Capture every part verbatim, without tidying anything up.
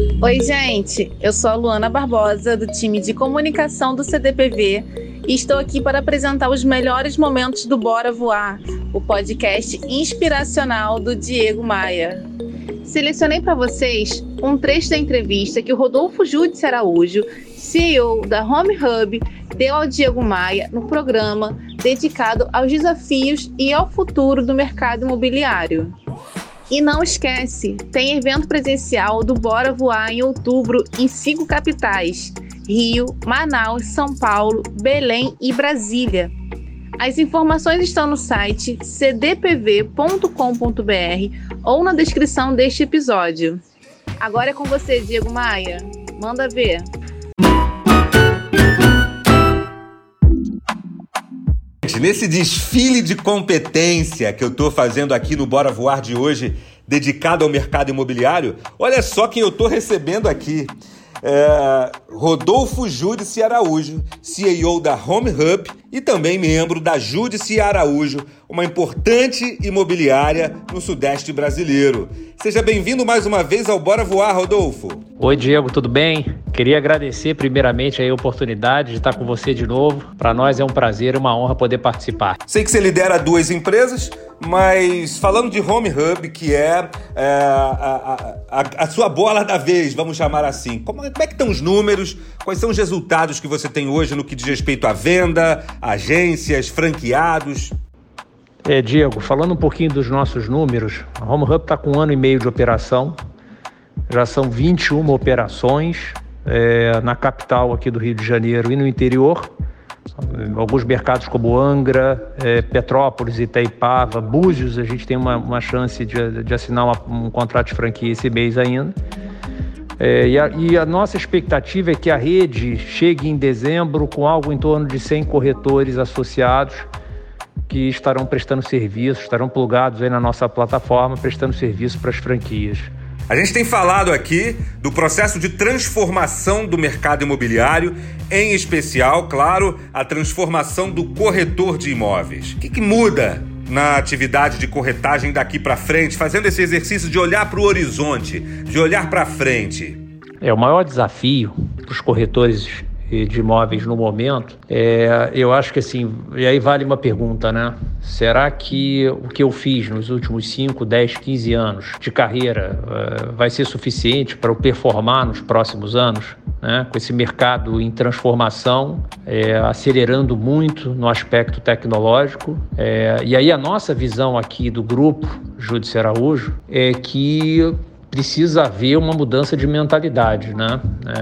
Oi, gente, eu sou a Luana Barbosa, do time de comunicação do C D P V, e estou aqui para apresentar os melhores momentos do Bora Voar, o podcast inspiracional do Diego Maia. Selecionei para vocês um trecho da entrevista que o Rodolfo Júdice Araújo, C E O da Home Hub, deu ao Diego Maia no programa dedicado aos desafios e ao futuro do mercado imobiliário. E não esquece, tem evento presencial do Bora Voar em outubro em cinco capitais: Rio, Manaus, São Paulo, Belém e Brasília. As informações estão no site c d p v ponto com ponto b r ou na descrição deste episódio. Agora é com você, Diego Maia. Manda ver. Nesse desfile de competência que eu estou fazendo aqui no Bora Voar de hoje, dedicado ao mercado imobiliário, olha só quem eu estou recebendo aqui. É, Rodolfo Júdice Araújo, C E O da Home Hub e também membro da Júdice Araújo, uma importante imobiliária no Sudeste brasileiro. Seja bem-vindo mais uma vez ao Bora Voar, Rodolfo. Oi, Diego, tudo bem? Queria agradecer primeiramente a oportunidade de estar com você de novo. Para nós é um prazer e uma honra poder participar. Sei que você lidera duas empresas, mas falando de Home Hub, que é, é a, a, a, a sua bola da vez, vamos chamar assim. Como, como é que estão os números? Quais são os resultados que você tem hoje no que diz respeito à venda, agências, franqueados? É, Diego, falando um pouquinho dos nossos números, a Home Hub está com um ano e meio de operação. Já são vinte e uma operações é, na capital aqui do Rio de Janeiro e no interior. Alguns mercados como Angra, é, Petrópolis, Itaipava, Búzios, a gente tem uma, uma chance de, de assinar uma, um contrato de franquia esse mês ainda. É, e, a, e a nossa expectativa é que a rede chegue em dezembro com algo em torno de cem corretores associados que estarão prestando serviço, estarão plugados aí na nossa plataforma, prestando serviço para as franquias. A gente tem falado aqui do processo de transformação do mercado imobiliário, em especial, claro, a transformação do corretor de imóveis. O que, que muda na atividade de corretagem daqui para frente, fazendo esse exercício de olhar para o horizonte, de olhar para frente? É, o maior desafio para os corretores de imóveis no momento, é, eu acho que assim, e aí vale uma pergunta, né? Será que o que eu fiz nos últimos cinco, dez, quinze anos de carreira uh, vai ser suficiente para eu performar nos próximos anos? Né? Com esse mercado em transformação, é, acelerando muito no aspecto tecnológico. É, e aí a nossa visão aqui do grupo Júdice Araújo é que precisa haver uma mudança de mentalidade, né?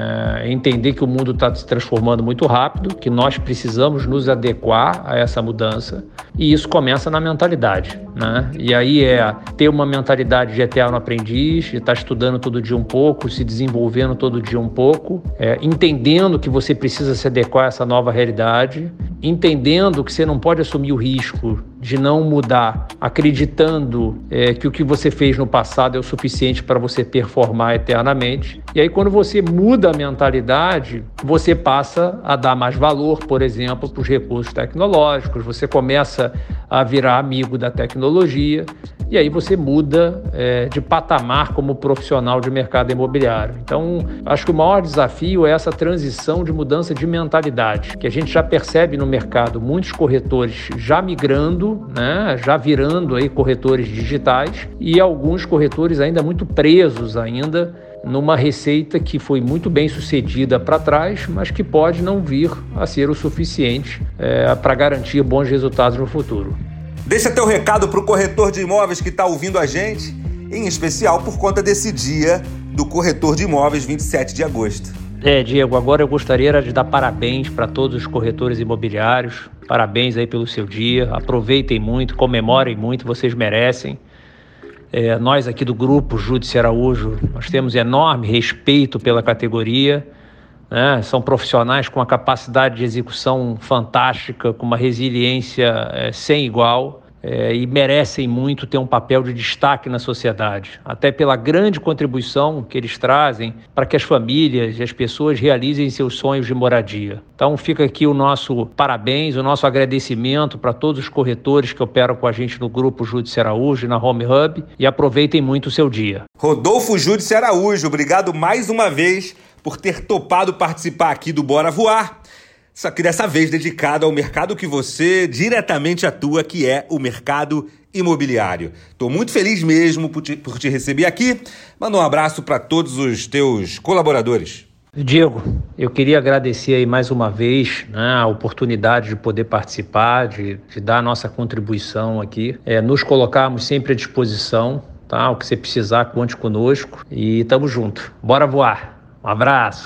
É, entender que o mundo está se transformando muito rápido, que nós precisamos nos adequar a essa mudança, e isso começa na mentalidade, né? E aí é ter uma mentalidade de eterno aprendiz, de estar estudando todo dia um pouco, se desenvolvendo todo dia um pouco, é, entendendo que você precisa se adequar a essa nova realidade, entendendo que você não pode assumir o risco de não mudar, acreditando é, que o que você fez no passado é o suficiente para você performar eternamente. E aí, quando você muda a mentalidade, você passa a dar mais valor, por exemplo, para os recursos tecnológicos, você começa a virar amigo da tecnologia, e aí você muda é, de patamar como profissional de mercado imobiliário. Então, acho que o maior desafio é essa transição de mudança de mentalidade, que a gente já percebe no mercado muitos corretores já migrando, né, já virando aí corretores digitais, e alguns corretores ainda muito presos ainda numa receita que foi muito bem sucedida para trás, mas que pode não vir a ser o suficiente é, para garantir bons resultados no futuro. Deixa teu recado para o corretor de imóveis que está ouvindo a gente, em especial por conta desse dia do corretor de imóveis, vinte e sete de agosto. É, Diego, agora eu gostaria de dar parabéns para todos os corretores imobiliários. Parabéns aí pelo seu dia. Aproveitem muito, comemorem muito, vocês merecem. É, nós aqui do grupo Júdice Araújo, nós temos enorme respeito pela categoria, né? São profissionais com uma capacidade de execução fantástica, com uma resiliência é, sem igual. é, e merecem muito ter um papel de destaque na sociedade, até pela grande contribuição que eles trazem para que as famílias e as pessoas realizem seus sonhos de moradia. Então fica aqui o nosso parabéns, o nosso agradecimento para todos os corretores que operam com a gente no Grupo Júdice Araújo e na Home Hub, e aproveitem muito o seu dia. Rodolfo Júdice Araújo, obrigado mais uma vez por ter topado participar aqui do Bora Voar, só que dessa vez dedicado ao mercado que você diretamente atua, que é o mercado imobiliário. Estou muito feliz mesmo por te, por te receber aqui. Manda um abraço para todos os teus colaboradores. Diego, eu queria agradecer aí mais uma vez, né, a oportunidade de poder participar, de, de dar a nossa contribuição aqui, é, nos colocarmos sempre à disposição, tá? O que você precisar, conte conosco e tamo junto. Bora voar. Um abraço.